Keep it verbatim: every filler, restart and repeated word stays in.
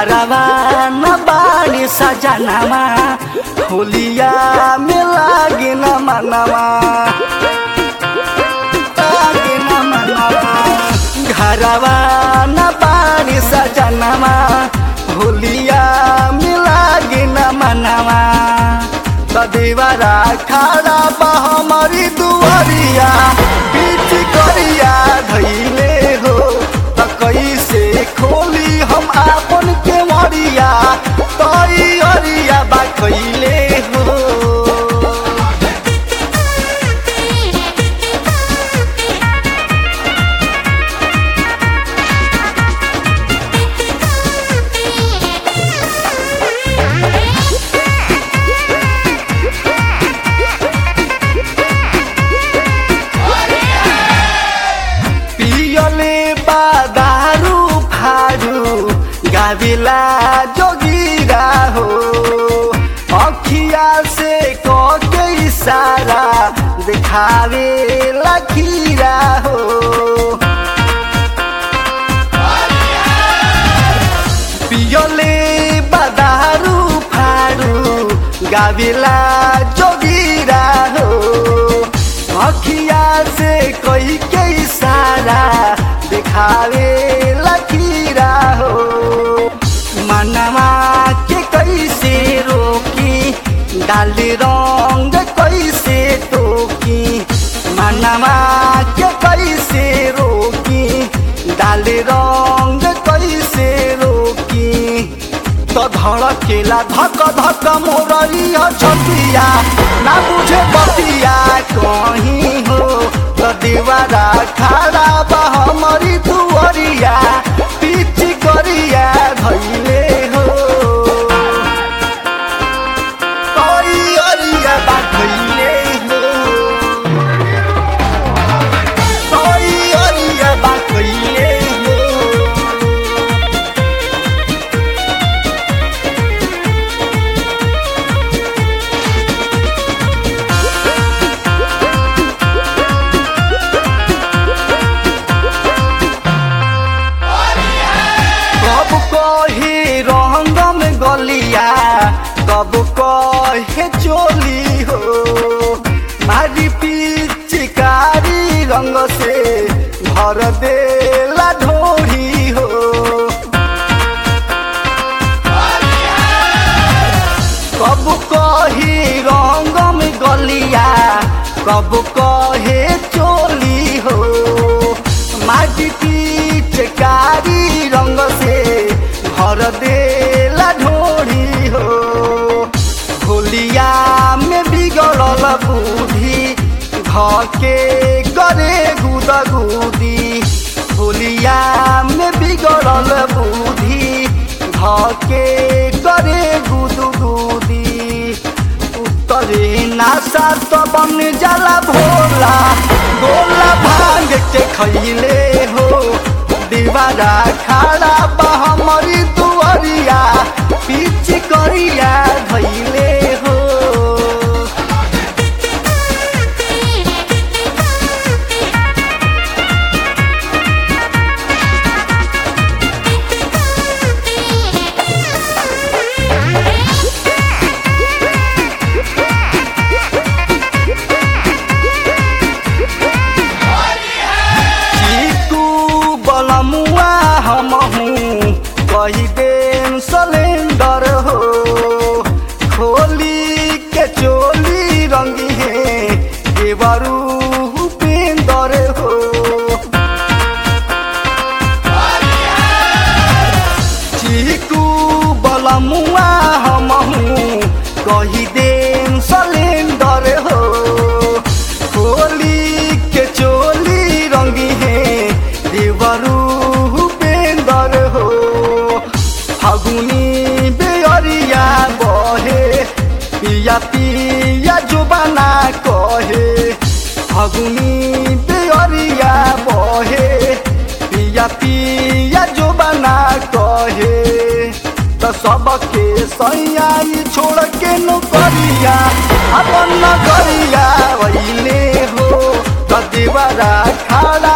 घरवा न बाड़ी सजनवा होलिया में लागे न मनवा लागे न मनवा घरवा न बाड़ी सजनवा होलिया में लागे न मनवा देवरा खड़ा बा हमारी दुआरिया बीच करिया धैले हो त कैसे खोली हम आपन के मरिया तई अरिया बा कैले हो गाविला जोगीरा हो अखिया से के इशारा दिखावे लखीरा हो पियले बदारू फारू गाविला जोगीरा हो अखिया से कोई के इशारा दिखावे लखीरा हो मनवा के कैसे रोकी डाल रंग कैसे टोकी मनवा के कैसे रोकी डाल रंग कैसे रोकी तो धड़केला धक धक मोरइया छतिया ना बुझे बतिया कहीं हो तो दीवारा खड़ा बा हमारी दुआरिया पीछ करिया धैले हो तई अरिया बा धैले हो तई अरिया बा धैले हो कब कहे चोली हो मारी पिचकारी रंग से भर देला ढोरी हो कब कही रंग में गलिया कब कहे चोली हो मारी पिचकारी रंग से भर देला ढोरी हो होलिया में बिगड़ल बुद्धि धके करे गुदगुदी होलिया में बिगड़ल बुद्धि धके करे गुदगुदी उतरे नासा तो बन जाला भोला गोला भांग के खैले हो दीवारा खड़ा बा हमारी दुआरिया पीछ करिया धैले हो कही देन सिलेंडर हो खोली के चोली रंगी है देवरू उपेंदर हो चीकू बलमुआ हमहू कही देन सिलेंडर हो खोली के चोली रंगी है देवरू उपेंदर हो फगुनी बेअरिया बहे पिया पिया जुबाना कहे फगुनी बेअरिया बहे पिया पिया जुबाना कहे तो सबके सैया छोड़ के नौकरिया अपन नगरिया वैले हो तो दीवारा खड़ा